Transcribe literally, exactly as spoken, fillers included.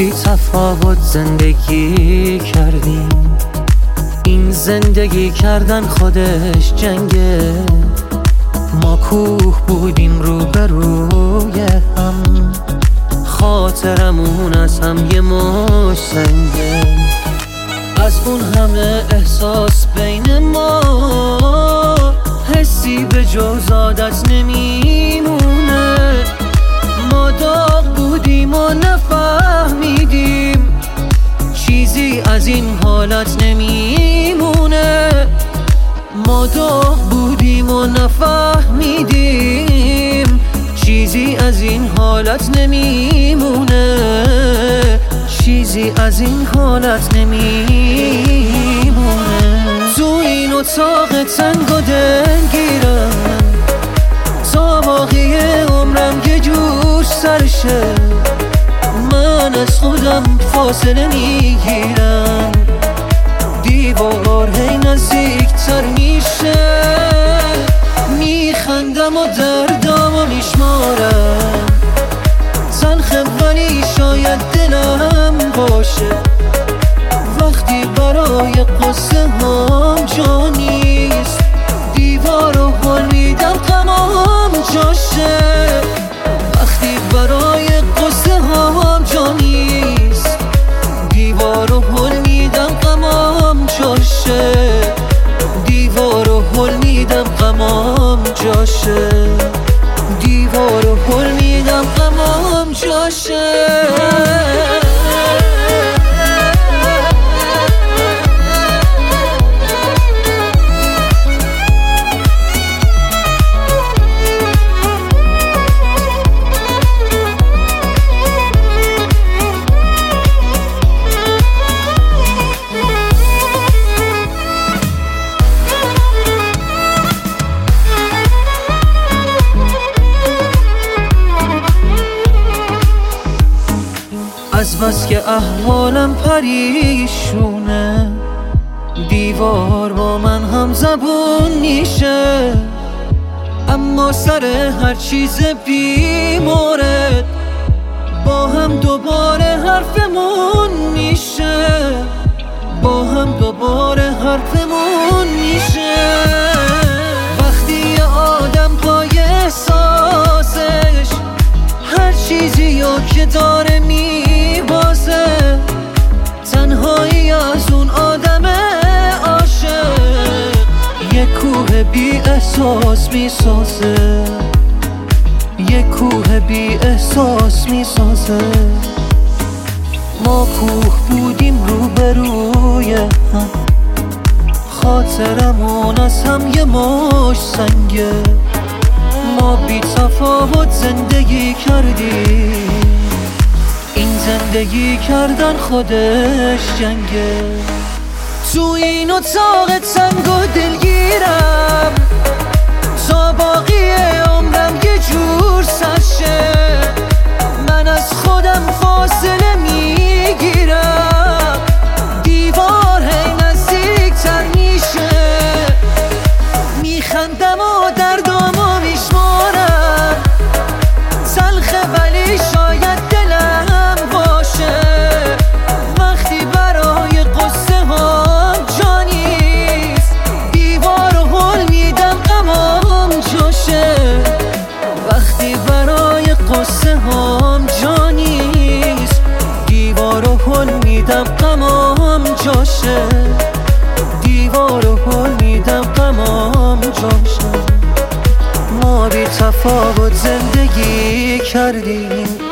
بی تفاوت زندگی کردیم. این زندگی کردن خودش جنگه. ما کوه بودیم روبروی هم، خاطرمون از هم یه مش سنگه. از اون همه احساس بین ما حسی به جز عادت نمیمونه. ما داغ بودیم و نفهمیدیم چیزی از این حالت نمیمونه. ما داغ بودیم و نفهمیدیم چیزی از این حالت نمیمونه. چیزی از این حالت نمیمونه. تو این اتاق تنگ و دلگیرم تا باقی عمرم یه جور سرشه. من از خودم فاصله میگیرم، دیوار هی نزدیکتر میشه. میخندم و دردامو میشمارم، تلخه ولی شاید دلم باشه. وقتی برای قصه هم جا نیست، دیوار رو حل میدم غمام جاشه. وقتی برای قصه هم جا نیست، دیوار رو حل میدم غمام جاشه. دیوار رو حل میدم غمام جاشه. دیوار رو حل میدم غمام جاشه. از بس که احوالم پریشونه، دیوار با من هم زبون میشه. اما سر هر چیز بی مورد با هم دوباره حرفمون میشه. با هم دوباره حرفمون میشه. وقتی یه آدم پای احساسش هر چیزی رو که داره میبازه، تنهایی از اون آدم عاشق یه کوه بی احساس میسازه. یه کوه بی احساس میسازه. ما کوه بودیم روبروی هم، خاطرمون از هم یه مش سنگه. ما بی تفاوت زندگی کردیم. این زندگی کردن خودش جنگه. تو این اتاق تنگ و دلگیرم تا باقی عمرم یه جور سرشه. من از خودم فاصله میگیرم، دیوار هی نزدیکتر میشه. میخندم و دردامو میشمارم، تلخه ولی شاید دلم باشه. وقتی برای قصه هم جا نیست، دیوار رو حل میدم غمام جاشه. وقتی برای قصه هم جا نیست، دیوار رو حل میدم غمام جاشه. دیوار رو حل میدم غمام جاشه. ما بی تفاوت زندگی کردیم.